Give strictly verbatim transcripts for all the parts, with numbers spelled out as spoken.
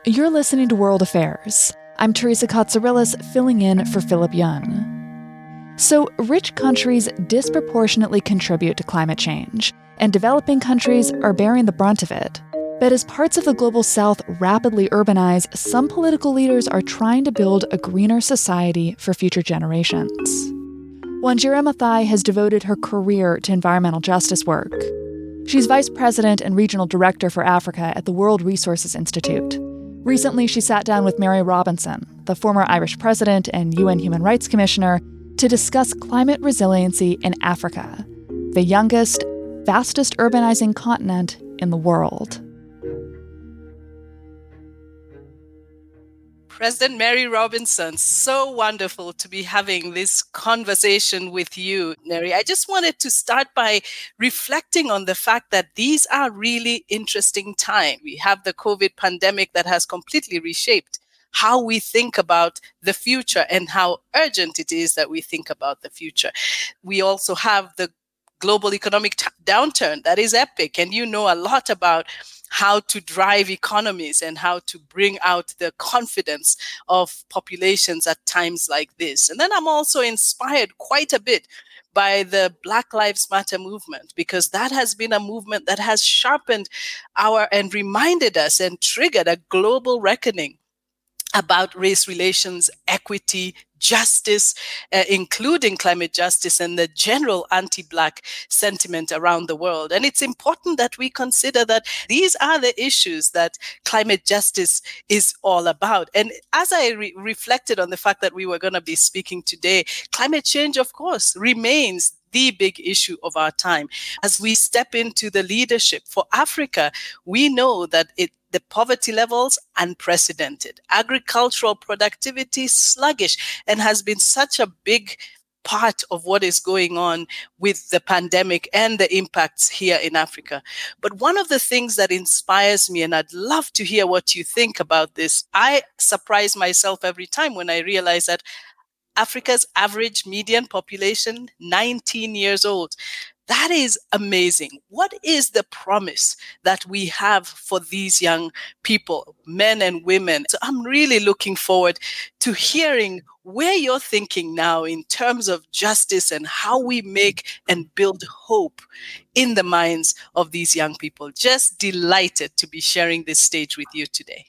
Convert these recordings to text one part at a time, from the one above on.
You're listening to World Affairs. I'm Teresa Katsourelis, filling in for Philip Yun. So, rich countries disproportionately contribute to climate change, and developing countries are bearing the brunt of it. But as parts of the global south rapidly urbanize, some political leaders are trying to build a greener society for future generations. Wanjira Maathai has devoted her career to environmental justice work. She's vice president and regional director for Africa at the World Resources Institute. Recently, she sat down with Mary Robinson, the former Irish president and U N Human Rights Commissioner, to discuss climate resiliency in Africa, the youngest, fastest urbanizing continent in the world. President Mary Robinson, so wonderful to be having this conversation with you, Mary. I just wanted to start by reflecting on the fact that these are really interesting times. We have the COVID pandemic that has completely reshaped how we think about the future and how urgent it is that we think about the future. We also have the global economic t- downturn that is epic, and you know a lot about how to drive economies and how to bring out the confidence of populations at times like this. And then I'm also inspired quite a bit by the Black Lives Matter movement, because that has been a movement that has sharpened our and reminded us and triggered a global reckoning about race relations, equity, justice, uh, including climate justice and the general anti-Black sentiment around the world. And it's important that we consider that these are the issues that climate justice is all about. And as I re- reflected on the fact that we were going to be speaking today, climate change, of course, remains the big issue of our time. As we step into the leadership for Africa, we know that it the poverty levels unprecedented, agricultural productivity sluggish, and has been such a big part of what is going on with the pandemic and the impacts here in Africa. But one of the things that inspires me, and I'd love to hear what you think about this, I surprise myself every time when I realize that Africa's average median population, nineteen years old. That is amazing. What is the promise that we have for these young people, men and women? So I'm really looking forward to hearing where you're thinking now in terms of justice and how we make and build hope in the minds of these young people. Just delighted to be sharing this stage with you today.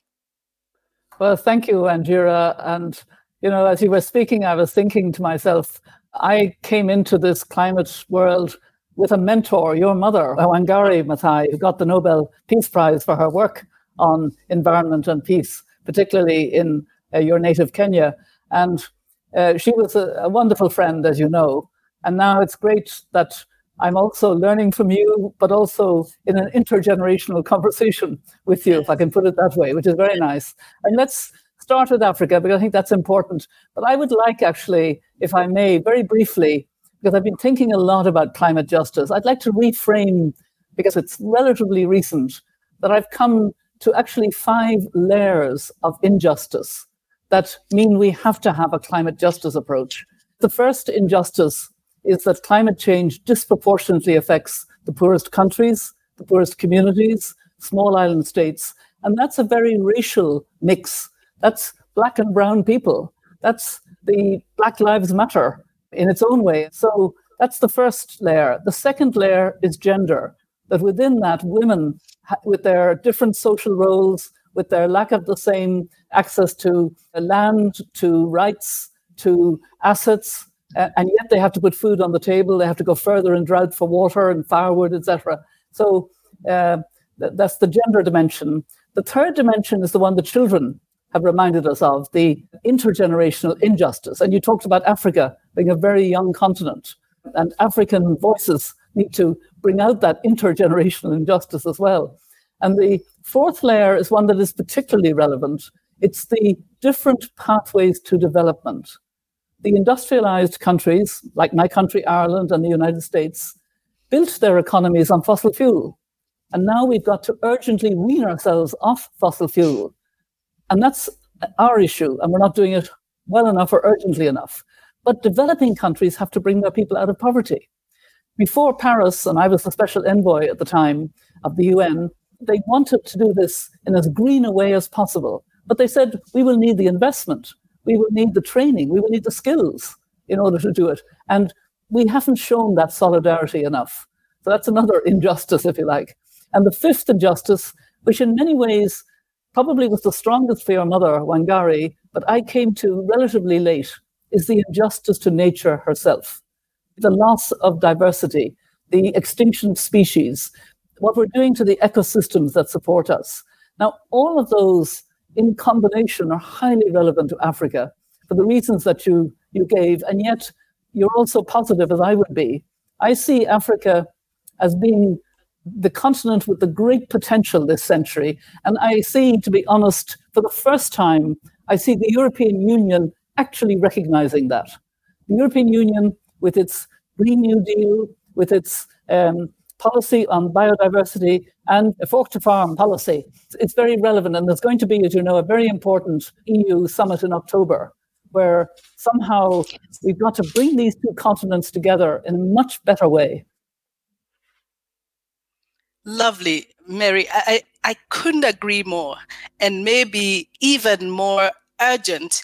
Well, thank you, Wanjira. And, you know, as you were speaking, I was thinking to myself, I came into this climate world with a mentor, your mother, Wangari Maathai, who got the Nobel Peace Prize for her work on environment and peace, particularly in uh, your native Kenya. And uh, she was a, a wonderful friend, as you know. And now it's great that I'm also learning from you, but also in an intergenerational conversation with you, if I can put it that way, which is very nice. And let's start with Africa, because I think that's important. But I would like, actually, if I may, very briefly, because I've been thinking a lot about climate justice, I'd like to reframe, because it's relatively recent, that I've come to actually five layers of injustice that mean we have to have a climate justice approach. The first injustice is that climate change disproportionately affects the poorest countries, the poorest communities, small island states, and that's a very racial mix. That's black and brown people. That's the Black Lives Matter in its own way. So that's the first layer. The second layer is gender, that within that, women, with their different social roles, with their lack of the same access to land, to rights, to assets, uh, and yet they have to put food on the table, they have to go further in drought for water and firewood, et cetera. So uh, th- that's the gender dimension. The third dimension is the one that children have reminded us of, the intergenerational injustice. And you talked about Africa being a very young continent, and African voices need to bring out that intergenerational injustice as well. And the fourth layer is one that is particularly relevant. It's the different pathways to development. The industrialized countries, like my country, Ireland, and the United States, built their economies on fossil fuel. And now we've got to urgently wean ourselves off fossil fuel. And that's our issue, and we're not doing it well enough or urgently enough. But developing countries have to bring their people out of poverty. Before Paris, and I was the special envoy at the time of the U N, they wanted to do this in as green a way as possible. But they said, we will need the investment, we will need the training, we will need the skills in order to do it. And we haven't shown that solidarity enough. So that's another injustice, if you like. And the fifth injustice, which in many ways probably was the strongest for your mother, Wangari, but I came to relatively late, is the injustice to nature herself. The loss of diversity, the extinction of species, what we're doing to the ecosystems that support us. Now, all of those in combination are highly relevant to Africa for the reasons that you, you gave, and yet you're also positive, as I would be. I see Africa as being the continent with the great potential this century, and I see, to be honest, for the first time, I see the European Union actually recognizing that. The European Union, with its Green New Deal, with its um, policy on biodiversity and a fork to farm policy, it's very relevant. And there's going to be, as you know, a very important E U summit in October, where somehow we've got to bring these two continents together in a much better way. Lovely, Mary. I, I couldn't agree more. And maybe even more urgent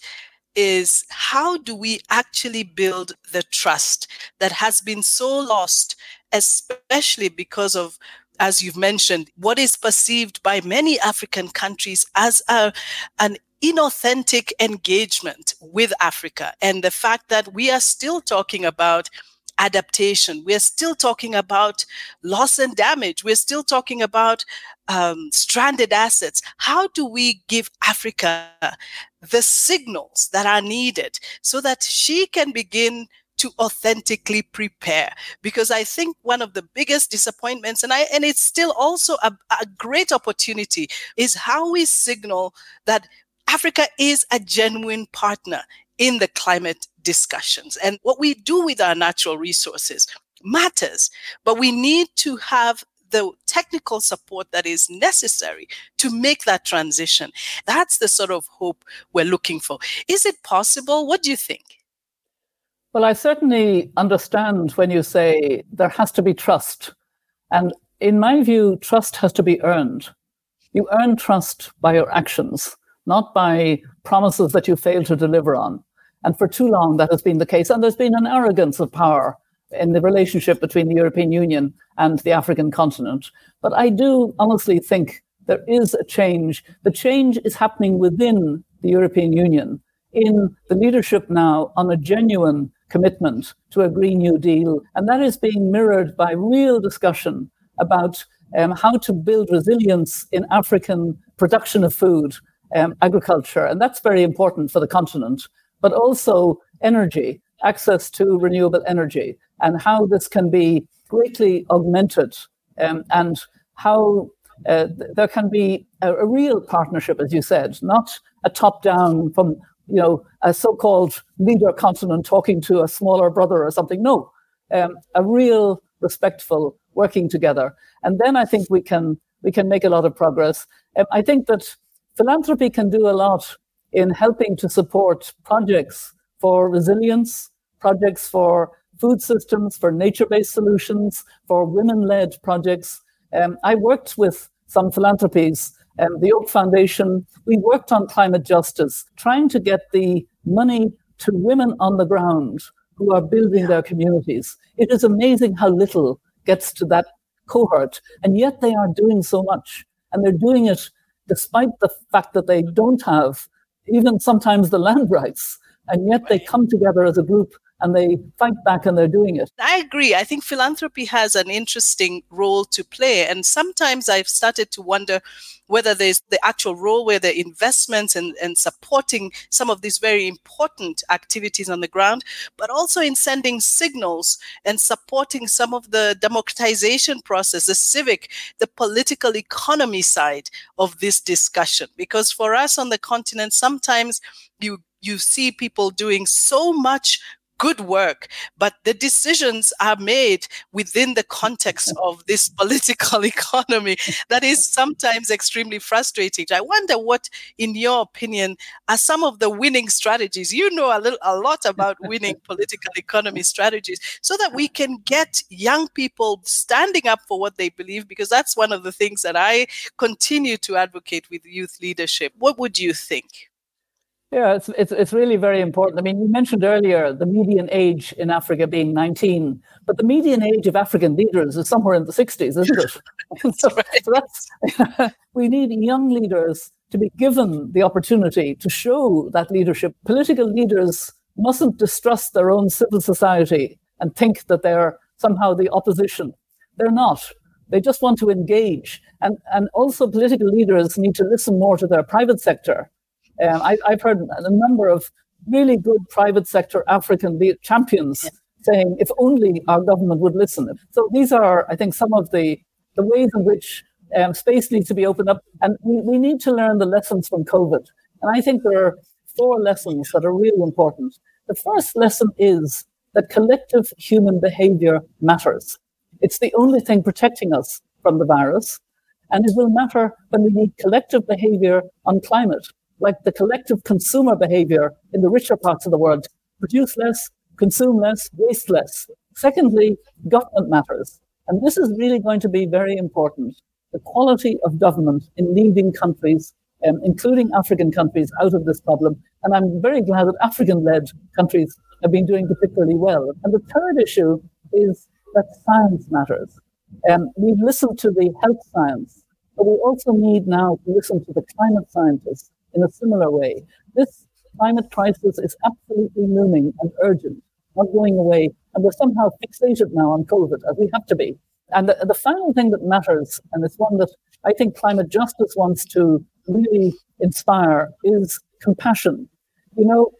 is, how do we actually build the trust that has been so lost, especially because of, as you've mentioned, what is perceived by many African countries as a, an inauthentic engagement with Africa, and the fact that we are still talking about adaptation. We're still talking about loss and damage. We're still talking about um, stranded assets. How do we give Africa the signals that are needed so that she can begin to authentically prepare? Because I think one of the biggest disappointments, and I and it's still also a, a great opportunity, is how we signal that Africa is a genuine partner in the climate discussions. And what we do with our natural resources matters, but we need to have the technical support that is necessary to make that transition. That's the sort of hope we're looking for. Is it possible? What do you think? Well, I certainly understand when you say there has to be trust. And in my view, trust has to be earned. You earn trust by your actions, not by promises that you fail to deliver on. And for too long, that has been the case. And there's been an arrogance of power in the relationship between the European Union and the African continent. But I do honestly think there is a change. The change is happening within the European Union, in the leadership now on a genuine commitment to a Green New Deal. And that is being mirrored by real discussion about um, how to build resilience in African production of food, um, agriculture. And that's very important for the continent, but also energy, access to renewable energy, and how this can be greatly augmented, um, and how uh, th- there can be a, a real partnership, as you said, not a top-down from, you know, a so-called leader continent talking to a smaller brother or something. No, um, a real respectful working together. And then I think we can we can make a lot of progress. Um, I think that philanthropy can do a lot in helping to support projects for resilience, projects for food systems, for nature-based solutions, for women-led projects. Um, I worked with some philanthropies, um, the Oak Foundation. We worked on climate justice, trying to get the money to women on the ground who are building their communities. It is amazing how little gets to that cohort, and yet they are doing so much. And they're doing it despite the fact that they don't have even sometimes the land rights, and yet they come together as a group and they fight back, and they're doing it. I agree. I think philanthropy has an interesting role to play. And sometimes I've started to wonder whether there's the actual role where the investments and, and supporting some of these very important activities on the ground, but also in sending signals and supporting some of the democratization process, the civic, the political economy side of this discussion. Because for us on the continent, sometimes you you see people doing so much good work, but the decisions are made within the context of this political economy that is sometimes extremely frustrating. I wonder what, in your opinion, are some of the winning strategies? You know a little, a lot about winning political economy strategies, so that we can get young people standing up for what they believe, because that's one of the things that I continue to advocate with youth leadership. What would you think? Yeah, it's, it's it's really very important. I mean, you mentioned earlier the median age in Africa being nineteen, but the median age of African leaders is somewhere in the sixties, isn't it? so, right. so that's we need young leaders to be given the opportunity to show that leadership. Political leaders mustn't distrust their own civil society and think that they're somehow the opposition. They're not. They just want to engage. And, and also political leaders need to listen more to their private sector. Um, I, I've heard a number of really good private sector African champions yes. saying, if only our government would listen. So these are, I think, some of the, the ways in which um, space needs to be opened up. And we, we need to learn the lessons from COVID. And I think there are four lessons that are really important. The first lesson is that collective human behavior matters. It's the only thing protecting us from the virus. And it will matter when we need collective behavior on climate, like the collective consumer behavior in the richer parts of the world. Produce less, consume less, waste less. Secondly, government matters. And this is really going to be very important. The quality of government in leading countries, um, including African countries, out of this problem. And I'm very glad that African-led countries have been doing particularly well. And the third issue is that science matters. Um, we've listened to the health science, but we also need now to listen to the climate scientists in a similar way. This climate crisis is absolutely looming and urgent, not going away. And we're somehow fixated now on COVID, as we have to be. And the, the final thing that matters, and it's one that I think climate justice wants to really inspire, is compassion. You know,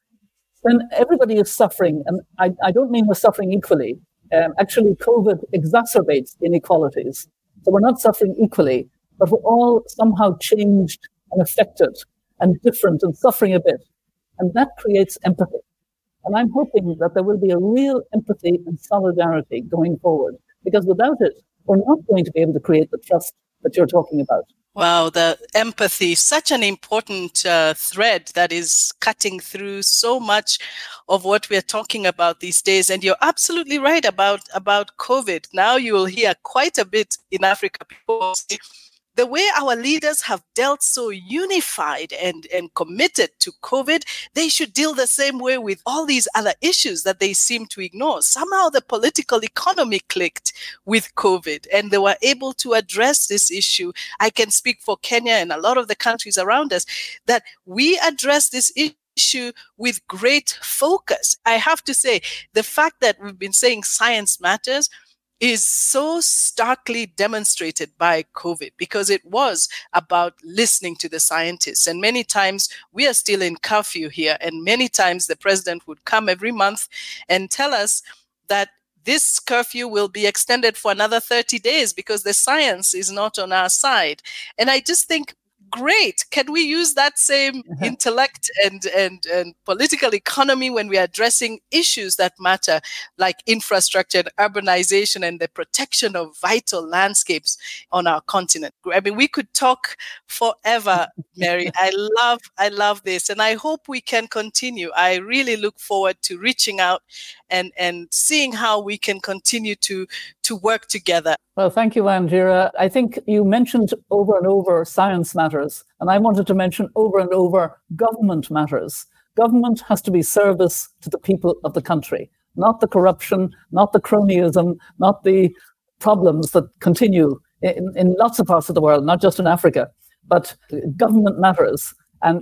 when everybody is suffering, and I, I don't mean we're suffering equally, um, actually COVID exacerbates inequalities. So we're not suffering equally, but we're all somehow changed and affected and different and suffering a bit. And that creates empathy. And I'm hoping that there will be a real empathy and solidarity going forward, because without it, we're not going to be able to create the trust that you're talking about. Wow, the empathy, such an important uh, thread that is cutting through so much of what we're talking about these days. And you're absolutely right about, about COVID. Now you will hear quite a bit in Africa, people say, the way our leaders have dealt so unified and, and committed to COVID, they should deal the same way with all these other issues that they seem to ignore. Somehow the political economy clicked with COVID and they were able to address this issue. I can speak for Kenya and a lot of the countries around us that we address this issue issue with great focus. I have to say, the fact that we've been saying science matters is so starkly demonstrated by COVID, because it was about listening to the scientists. And many times we are still in curfew here. And many times the president would come every month and tell us that this curfew will be extended for another thirty days because the science is not on our side. And I just think, great. Can we use that same intellect and, and, and political economy when we are addressing issues that matter, like infrastructure and urbanization and the protection of vital landscapes on our continent? I mean, we could talk forever, Mary. I love, I love this. And I hope we can continue. I really look forward to reaching out and, and seeing how we can continue to, to work together. Well, thank you, Wanjira. I think you mentioned over and over science matters, and I wanted to mention over and over government matters. Government has to be service to the people of the country, not the corruption, not the cronyism, not the problems that continue in, in lots of parts of the world, not just in Africa, but government matters. And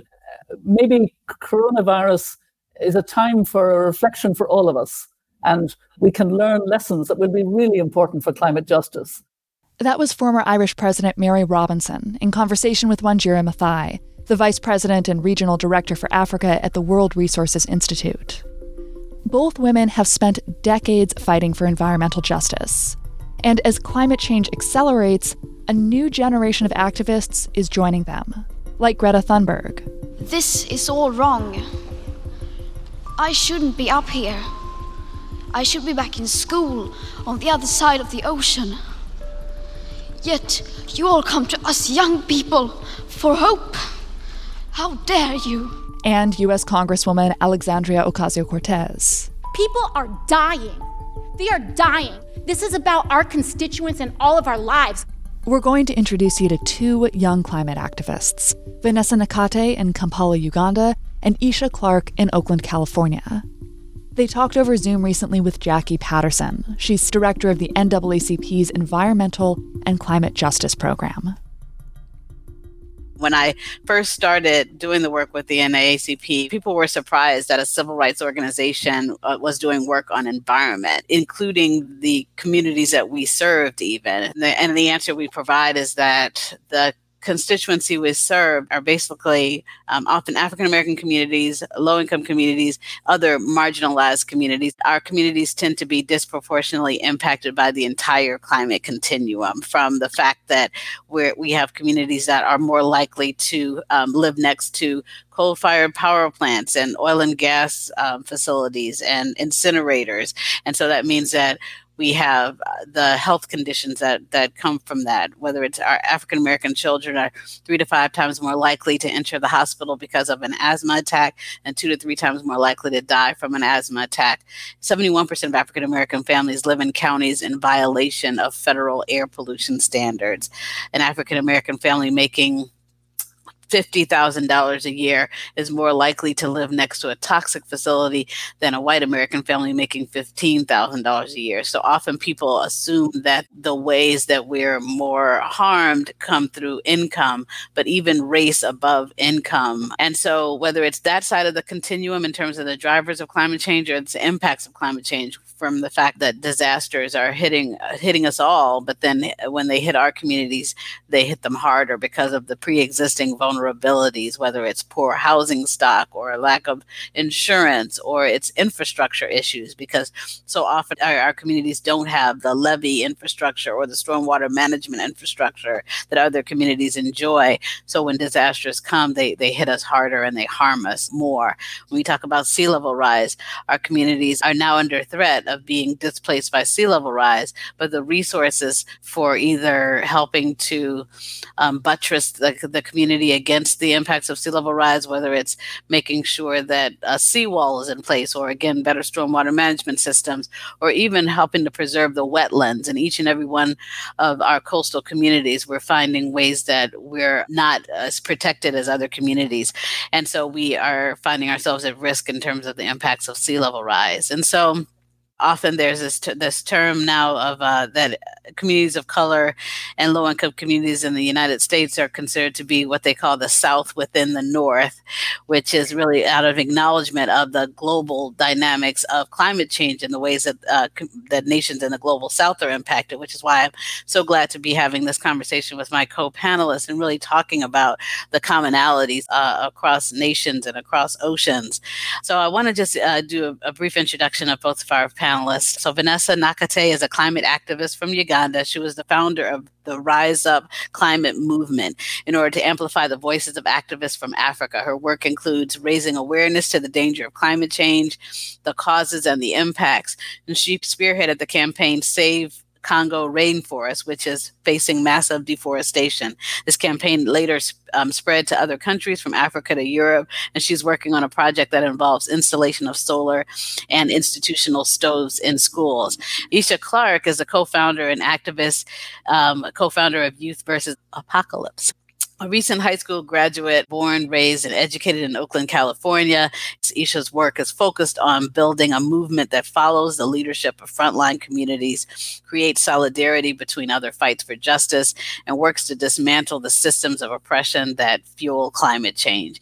maybe coronavirus is a time for a reflection for all of us. And we can learn lessons that will be really important for climate justice. That was former Irish President Mary Robinson in conversation with Wanjira Maathai, the Vice President and Regional Director for Africa at the World Resources Institute. Both women have spent decades fighting for environmental justice. And as climate change accelerates, a new generation of activists is joining them, like Greta Thunberg. This is all wrong. I shouldn't be up here. I should be back in school on the other side of the ocean. Yet you all come to us young people for hope. How dare you? And U S Congresswoman Alexandria Ocasio-Cortez. People are dying. They are dying. This is about our constituents and all of our lives. We're going to introduce you to two young climate activists, Vanessa Nakate in Kampala, Uganda, and Isha Clark in Oakland, California. They talked over Zoom recently with Jackie Patterson. She's director of the N double A C P's Environmental and Climate Justice Program. When I first started doing the work with the N double A C P, people were surprised that a civil rights organization uh, was doing work on environment, including the communities that we served even. And the, and the answer we provide is that the constituency we serve are basically um, often African-American communities, low-income communities, other marginalized communities. Our communities tend to be disproportionately impacted by the entire climate continuum, from the fact that we're, we have communities that are more likely to um, live next to coal-fired power plants and oil and gas um, facilities and incinerators. And so that means that we have the health conditions that, that come from that, whether it's our African-American children are three to five times more likely to enter the hospital because of an asthma attack and two to three times more likely to die from an asthma attack. seventy-one percent of African-American families live in counties in violation of federal air pollution standards. An African-American family making fifty thousand dollars a year is more likely to live next to a toxic facility than a white American family making fifteen thousand dollars a year. So often people assume that the ways that we're more harmed come through income, but even race above income. And so whether it's that side of the continuum in terms of the drivers of climate change or its impacts of climate change, from the fact that disasters are hitting uh, hitting us all, but then when they hit our communities, they hit them harder because of the pre-existing vulnerabilities, whether it's poor housing stock or a lack of insurance or it's infrastructure issues, because so often our, our communities don't have the levee infrastructure or the stormwater management infrastructure that other communities enjoy. So when disasters come, they, they hit us harder and they harm us more. When we talk about sea level rise, our communities are now under threat of being displaced by sea level rise, but the resources for either helping to um, buttress the, the community against the impacts of sea level rise, whether it's making sure that a seawall is in place, or again, better stormwater management systems, or even helping to preserve the wetlands in each and every one of our coastal communities, we're finding ways that we're not as protected as other communities. And so we are finding ourselves at risk in terms of the impacts of sea level rise. And so often there's this t- this term now of uh, that communities of color and low-income communities in the United States are considered to be what they call the South within the North, which is really out of acknowledgement of the global dynamics of climate change and the ways that uh, com- that nations in the global South are impacted, which is why I'm so glad to be having this conversation with my co-panelists and really talking about the commonalities uh, across nations and across oceans. So I want to just uh, do a, a brief introduction of both of our panelists. Panelists. So Vanessa Nakate is a climate activist from Uganda. She was the founder of the Rise Up climate movement in order to amplify the voices of activists from Africa. Her work includes raising awareness to the danger of climate change, the causes and the impacts. And she spearheaded the campaign Save Congo Rainforest, which is facing massive deforestation. This campaign later um, spread to other countries from Africa to Europe, and she's working on a project that involves installation of solar and institutional stoves in schools. Isha Clark is a co-founder and activist, um, co-founder of Youth versus Apocalypse. A recent high school graduate, born, raised, and educated in Oakland, California, Isha's work is focused on building a movement that follows the leadership of frontline communities, creates solidarity between other fights for justice, and works to dismantle the systems of oppression that fuel climate change.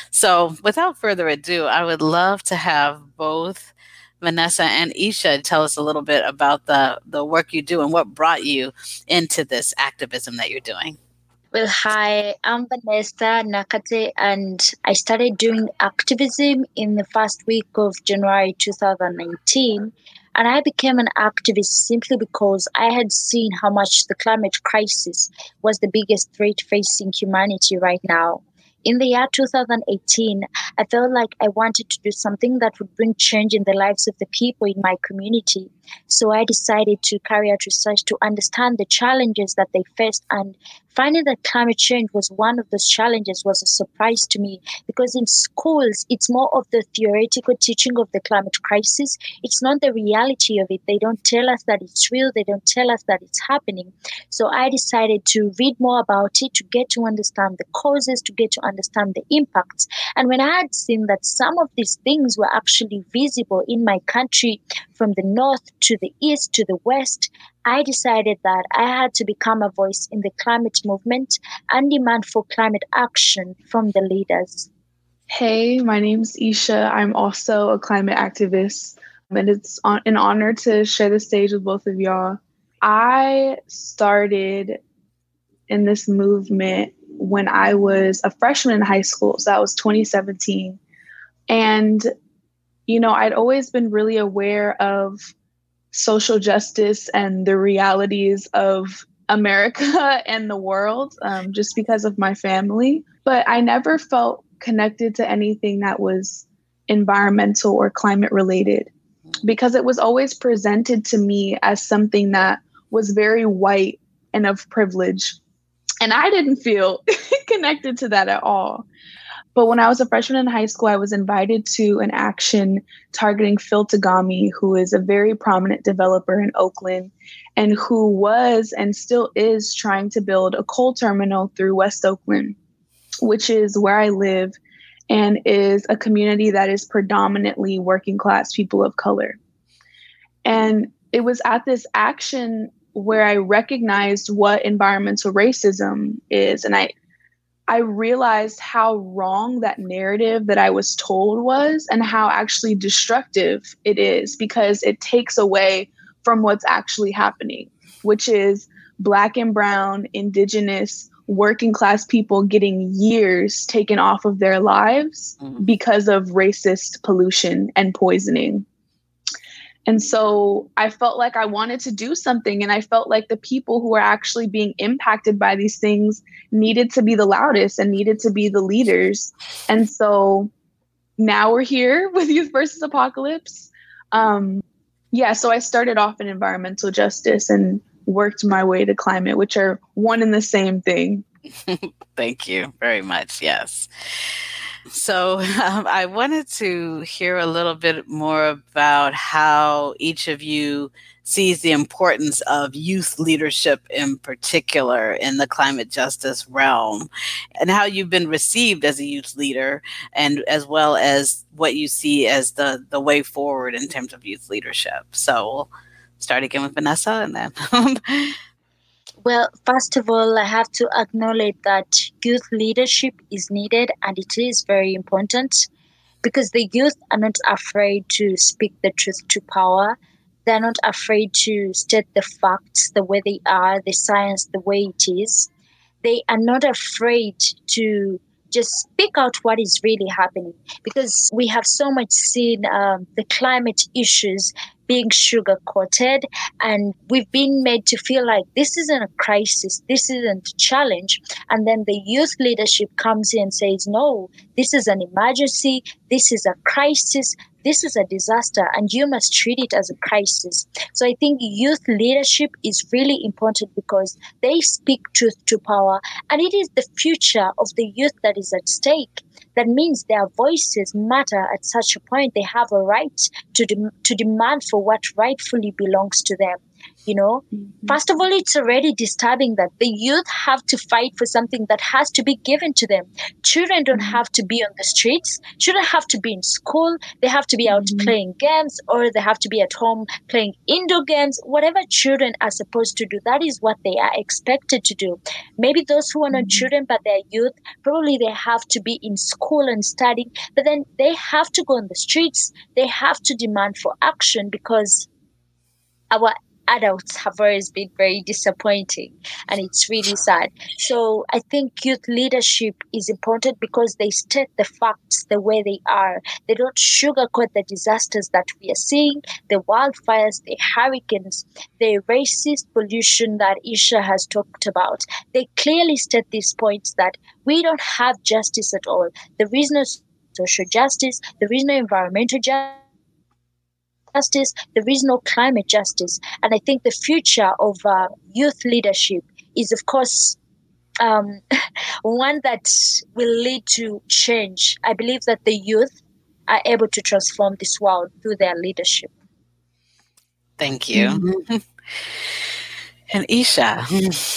So without further ado, I would love to have both Vanessa and Isha tell us a little bit about the, the work you do and what brought you into this activism that you're doing. Well, hi, I'm Vanessa Nakate, and I started doing activism in the first week of January two thousand nineteen. And I became an activist simply because I had seen how much the climate crisis was the biggest threat facing humanity right now. in the year two thousand eighteen, I felt like I wanted to do something that would bring change in the lives of the people in my community. So I decided to carry out research to understand the challenges that they faced, and finding that climate change was one of those challenges was a surprise to me, because in schools, it's more of the theoretical teaching of the climate crisis. It's not the reality of it. They don't tell us that it's real. They don't tell us that it's happening. So I decided to read more about it, to get to understand the causes, to get to understand the impacts. And when I had seen that some of these things were actually visible in my country, from the north to the east to the west, I decided that I had to become a voice in the climate movement and demand for climate action from the leaders. Hey, my name's Isha. I'm also a climate activist, and it's an honor to share the stage with both of y'all. I started in this movement when I was a freshman in high school, so that was twenty seventeen. And, you know, I'd always been really aware of social justice and the realities of America and the world, um, just because of my family. But I never felt connected to anything that was environmental or climate related, because it was always presented to me as something that was very white and of privilege. And I didn't feel connected to that at all. But when I was a freshman in high school, I was invited to an action targeting Phil Tagami, who is a very prominent developer in Oakland and who was and still is trying to build a coal terminal through West Oakland, which is where I live and is a community that is predominantly working class people of color. And it was at this action where I recognized what environmental racism is. And I I realized how wrong that narrative that I was told was, and how actually destructive it is, because it takes away from what's actually happening, which is Black and brown, indigenous, working class people getting years taken off of their lives mm-hmm. because of racist pollution and poisoning. And so I felt like I wanted to do something, and I felt like the people who are actually being impacted by these things needed to be the loudest and needed to be the leaders. And so now we're here with Youth versus Apocalypse. Um, yeah, so I started off in environmental justice and worked my way to climate, which are one and the same thing. Thank you very much. Yes. So um, I wanted to hear a little bit more about how each of you sees the importance of youth leadership in particular in the climate justice realm, and how you've been received as a youth leader, and as well as what you see as the, the way forward in terms of youth leadership. So we'll start again with Vanessa and then... Well, first of all, I have to acknowledge that youth leadership is needed, and it is very important, because the youth are not afraid to speak the truth to power. They're not afraid to state the facts the way they are, the science the way it is. They are not afraid to just speak out what is really happening, because we have so much seen um, the climate issues being sugar-coated, and we've been made to feel like this isn't a crisis, this isn't a challenge. And then the youth leadership comes in and says, no, this is an emergency, this is a crisis, this is a disaster, and you must treat it as a crisis. So I think youth leadership is really important, because they speak truth to power, and it is the future of the youth that is at stake. That means their voices matter at such a point. They have a right to de- to demand for what rightfully belongs to them. You know, mm-hmm. First of all, it's already disturbing that the youth have to fight for something that has to be given to them. Children don't mm-hmm. have to be on the streets. Children have to be in school. They have to be out mm-hmm. playing games, or they have to be at home playing indoor games. Whatever children are supposed to do, that is what they are expected to do. Maybe those who are not mm-hmm. children, but they're youth, probably they have to be in school and studying, but then they have to go on the streets. They have to demand for action, because our adults have always been very disappointing, and it's really sad. So I think youth leadership is important because they state the facts the way they are. They don't sugarcoat the disasters that we are seeing, the wildfires, the hurricanes, the racist pollution that Isha has talked about. They clearly state these points that we don't have justice at all. There is no social justice, there is no environmental justice, justice, there is no climate justice. And I think the future of uh, youth leadership is, of course, um, one that will lead to change. I believe that the youth are able to transform this world through their leadership. Thank you. Mm-hmm. And Isha.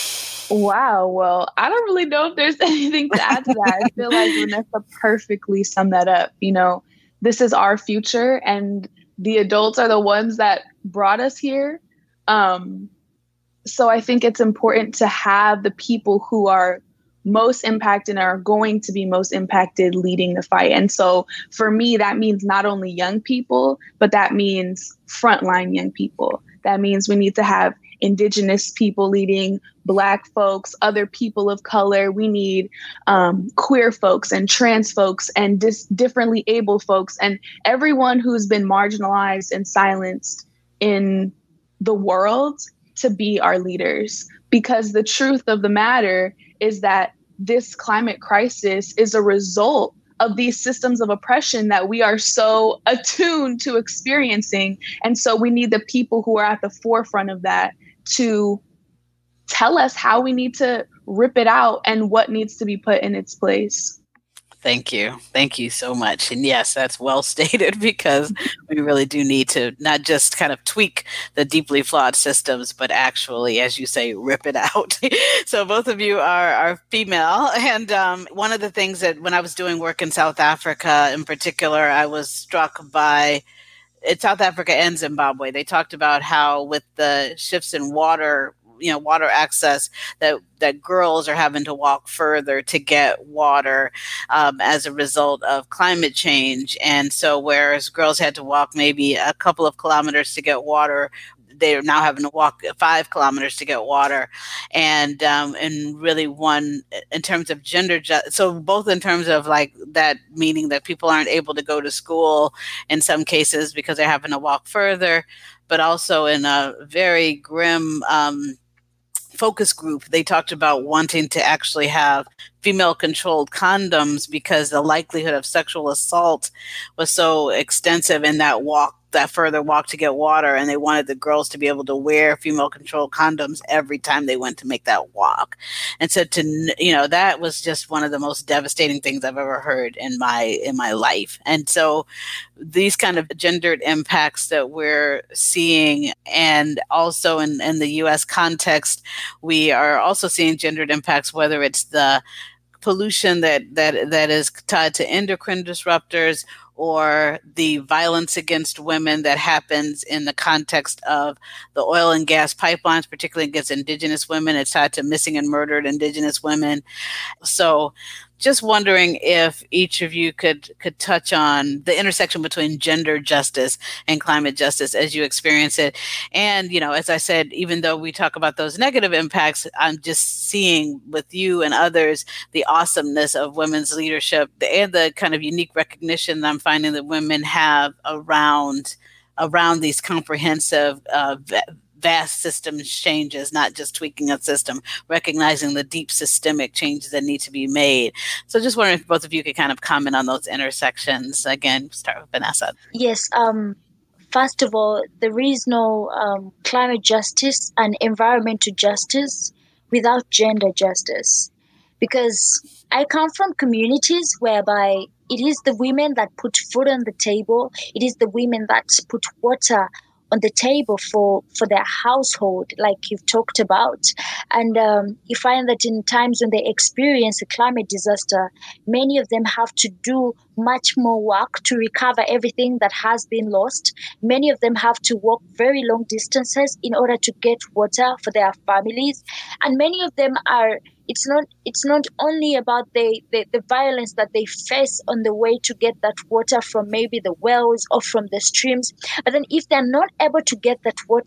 Wow. Well, I don't really know if there's anything to add to that. I feel like Vanessa perfectly summed that up. You know, this is our future, and the adults are the ones that brought us here. Um, so I think it's important to have the people who are most impacted and are going to be most impacted leading the fight. And so for me, that means not only young people, but that means frontline young people. That means we need to have Indigenous people leading, Black folks, other people of color. We need um, queer folks and trans folks and dis- differently able folks and everyone who's been marginalized and silenced in the world to be our leaders. Because the truth of the matter is that this climate crisis is a result of these systems of oppression that we are so attuned to experiencing. And so we need the people who are at the forefront of that to tell us how we need to rip it out and what needs to be put in its place. Thank you. Thank you so much. And yes, that's well stated, because we really do need to not just kind of tweak the deeply flawed systems, but actually, as you say, rip it out. So both of you are, are female. And um, one of the things that when I was doing work in South Africa in particular, I was struck by in South Africa and Zimbabwe. They talked about how with the shifts in water, you know, water access, that that girls are having to walk further to get water um, as a result of climate change. And so whereas girls had to walk maybe a couple of kilometers to get water, they're now having to walk five kilometers to get water. And um, and really one in terms of gender, ju- so both in terms of like that, meaning that people aren't able to go to school in some cases because they're having to walk further, but also in a very grim um, focus group, they talked about wanting to actually have female-controlled condoms because the likelihood of sexual assault was so extensive in that walk, that further walk to get water, and they wanted the girls to be able to wear female-controlled condoms every time they went to make that walk. And so, to you know, that was just one of the most devastating things I've ever heard in my in my life. And so, these kind of gendered impacts that we're seeing, and also in, in the U S context, we are also seeing gendered impacts, whether it's the pollution that that that is tied to endocrine disruptors, or the violence against women that happens in the context of the oil and gas pipelines, particularly against Indigenous women. It's tied to missing and murdered Indigenous women. So just wondering if each of you could could touch on the intersection between gender justice and climate justice as you experience it. And, you know, as I said, even though we talk about those negative impacts, I'm just seeing with you and others the awesomeness of women's leadership and the kind of unique recognition that I'm finding that women have around around these comprehensive uh, vast system changes, not just tweaking a system, recognizing the deep systemic changes that need to be made. So just wondering if both of you could kind of comment on those intersections. Again, start with Vanessa. Yes. Um, first of all, there is no um, climate justice and environmental justice without gender justice. Because I come from communities whereby it is the women that put food on the table. It is the women that put water on the table for, for their household, like you've talked about. And um, you find that in times when they experience a climate disaster, many of them have to do much more work to recover everything that has been lost. Many of them have to walk very long distances in order to get water for their families. And many of them are It's not it's not only about the, the, the violence that they face on the way to get that water from maybe the wells or from the streams, but then if they're not able to get that water,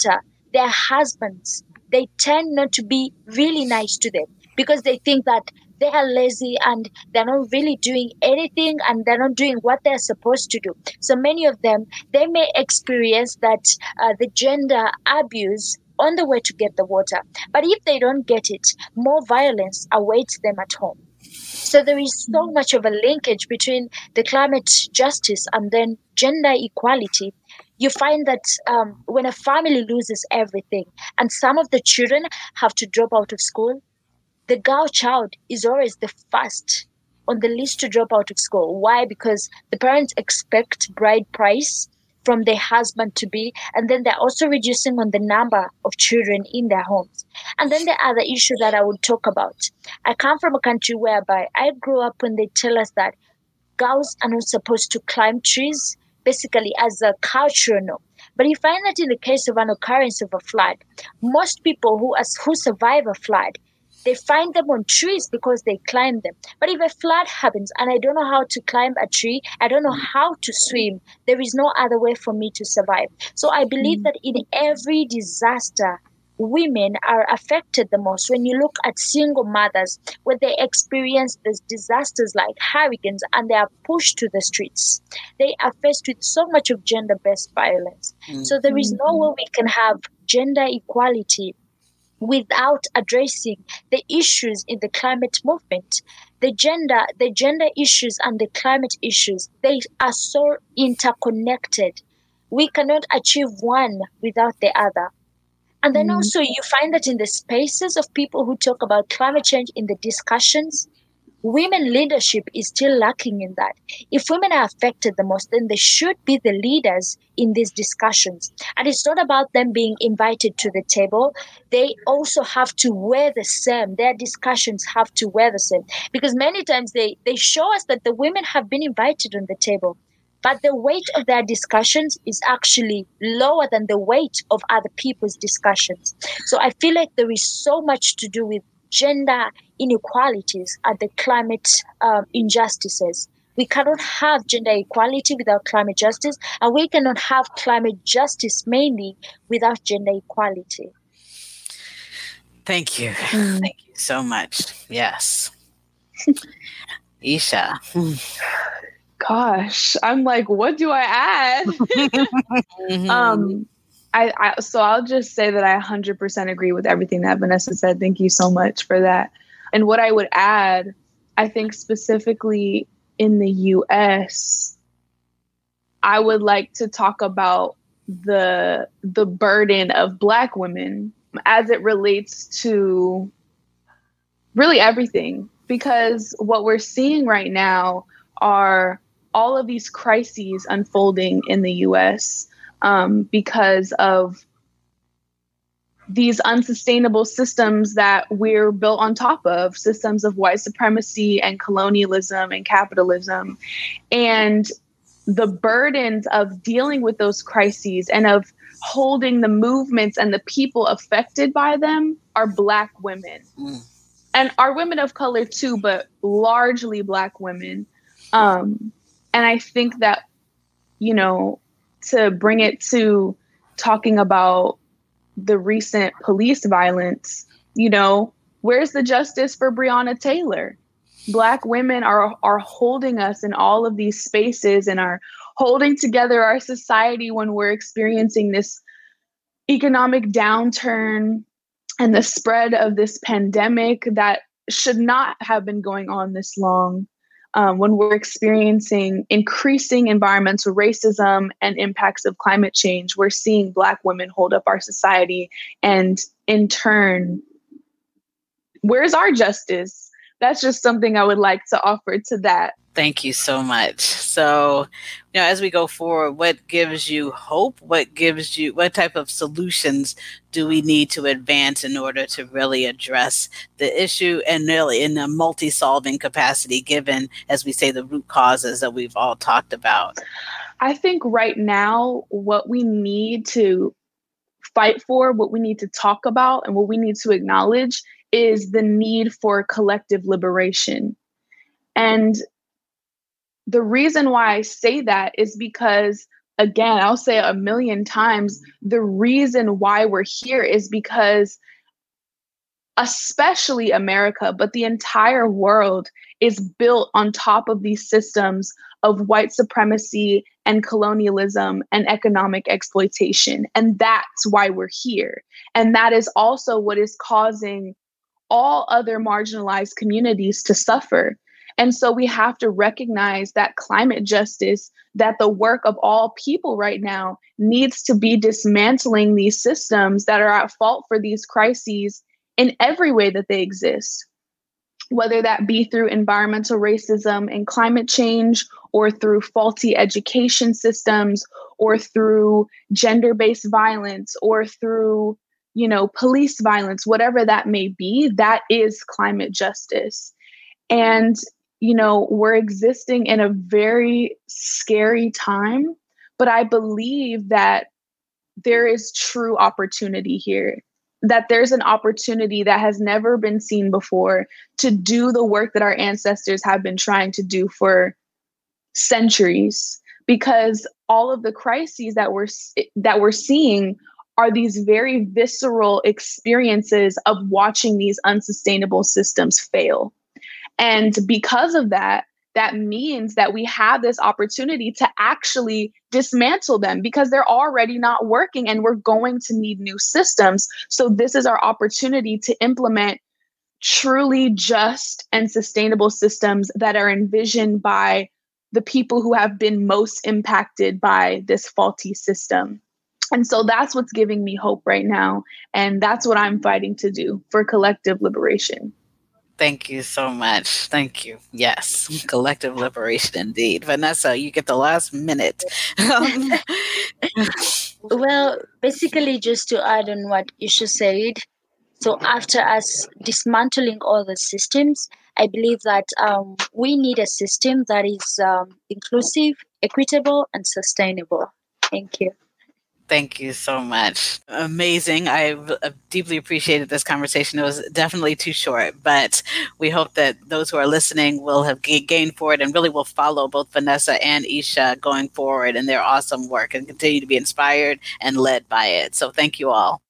their husbands, they tend not to be really nice to them because they think that they are lazy and they're not really doing anything and they're not doing what they're supposed to do. So many of them, they may experience that uh, the gender abuse on the way to get the water. But if they don't get it, more violence awaits them at home. So there is so much of a linkage between the climate justice and then gender equality. You find that um, when a family loses everything and some of the children have to drop out of school, the girl child is always the first on the list to drop out of school. Why? Because the parents expect bride price from their husband to be, and then they're also reducing on the number of children in their homes. And then the other issue that I would talk about, I come from a country whereby I grew up when they tell us that girls are not supposed to climb trees, basically as a cultural norm. But you find that in the case of an occurrence of a flood, most people who, as, who survive a flood, they find them on trees because they climb them. But if a flood happens and I don't know how to climb a tree, I don't know how to swim, there is no other way for me to survive. So I believe that in every disaster, women are affected the most. When you look at single mothers, when they experience these disasters like hurricanes and they are pushed to the streets, they are faced with so much of gender-based violence. Mm-hmm. So there is no way we can have gender equality without addressing the issues in the climate movement. The gender, the gender issues and the climate issues, they are so interconnected. We cannot achieve one without the other. And then mm. also you find that in the spaces of people who talk about climate change in the discussions, women leadership is still lacking in that. If women are affected the most, then they should be the leaders in these discussions. And it's not about them being invited to the table. They also have to wear the same. Their discussions have to wear the same. Because many times they, they show us that the women have been invited on the table, but the weight of their discussions is actually lower than the weight of other people's discussions. So I feel like there is so much to do with gender inequalities and the climate um, injustices. We cannot have gender equality without climate justice, and we cannot have climate justice mainly without gender equality. Thank you. Mm. Thank you so much. Yes. Isha. Gosh, I'm like, what do I add? mm-hmm. Um, I, I so I'll just say that I one hundred percent agree with everything that Vanessa said. Thank you so much for that. And what I would add, I think specifically in the U S, I would like to talk about the the burden of Black women as it relates to really everything. Because what we're seeing right now are all of these crises unfolding in the U S um, because of these unsustainable systems that we're built on top of, systems of white supremacy and colonialism and capitalism. And the burdens of dealing with those crises and of holding the movements and the people affected by them are Black women. Mm. And are women of color too, but largely Black women. Um, and I think that, you know, to bring it to talking about the recent police violence, you know, where's the justice for Breonna Taylor? Black women are are holding us in all of these spaces and are holding together our society when we're experiencing this economic downturn and the spread of this pandemic that should not have been going on this long. Um, when we're experiencing increasing environmental racism and impacts of climate change, we're seeing Black women hold up our society. And in turn, where's our justice? That's just something I would like to offer to that. Thank you so much. So, you know, as we go forward, what gives you hope? What gives you, what type of solutions do we need to advance in order to really address the issue and really in a multi-solving capacity, given, as we say, the root causes that we've all talked about? I think right now, what we need to fight for, what we need to talk about, and what we need to acknowledge is the need for collective liberation. And the reason why I say that is because again, I'll say a million times, the reason why we're here is because especially America, but the entire world is built on top of these systems of white supremacy and colonialism and economic exploitation. And that's why we're here. And that is also what is causing all other marginalized communities to suffer. And so we have to recognize that climate justice, that the work of all people right now needs to be dismantling these systems that are at fault for these crises in every way that they exist, whether that be through environmental racism and climate change, or through faulty education systems, or through gender-based violence, or through, you know, police violence, whatever that may be, that is climate justice. And, you know, we're existing in a very scary time, but I believe that there is true opportunity here, that there's an opportunity that has never been seen before to do the work that our ancestors have been trying to do for centuries, because all of the crises that we're that we're seeing are these very visceral experiences of watching these unsustainable systems fail. And because of that, that means that we have this opportunity to actually dismantle them, because they're already not working and we're going to need new systems. So this is our opportunity to implement truly just and sustainable systems that are envisioned by the people who have been most impacted by this faulty system. And so that's what's giving me hope right now. And that's what I'm fighting to do for collective liberation. Thank you so much. Thank you. Yes, collective liberation indeed. Vanessa, you get the last minute. Well, basically, just to add on what Isha said, so after us dismantling all the systems, I believe that um, we need a system that is um, inclusive, equitable, and sustainable. Thank you. Thank you so much. Amazing. I deeply appreciated this conversation. It was definitely too short, but we hope that those who are listening will have gained for it and really will follow both Vanessa and Isha going forward in their awesome work and continue to be inspired and led by it. So thank you all.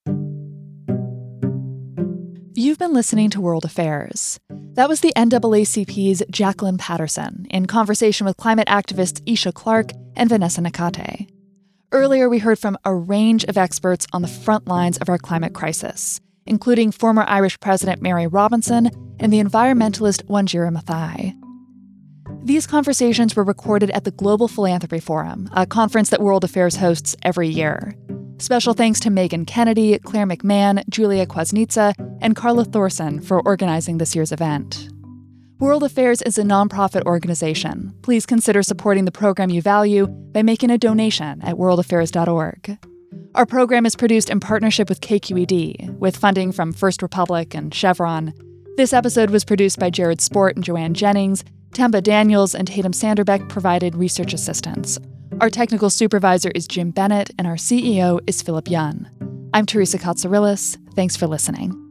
You've been listening to World Affairs. That was the N double A C P's Jacqueline Patterson in conversation with climate activists Isha Clarke and Vanessa Nakate. Earlier, we heard from a range of experts on the front lines of our climate crisis, including former Irish President Mary Robinson and the environmentalist Wanjira Maathai. These conversations were recorded at the Global Philanthropy Forum, a conference that World Affairs hosts every year. Special thanks to Megan Kennedy, Claire McMahon, Julia Kwasnitsa, and Carla Thorson for organizing this year's event. World Affairs is a nonprofit organization. Please consider supporting the program you value by making a donation at world affairs dot org. Our program is produced in partnership with K Q E D, with funding from First Republic and Chevron. This episode was produced by Jared Sport and Joanne Jennings. Temba Daniels and Tatum Sanderbeck provided research assistance. Our technical supervisor is Jim Bennett, and our C E O is Philip Yun. I'm Teresa Katsourillis. Thanks for listening.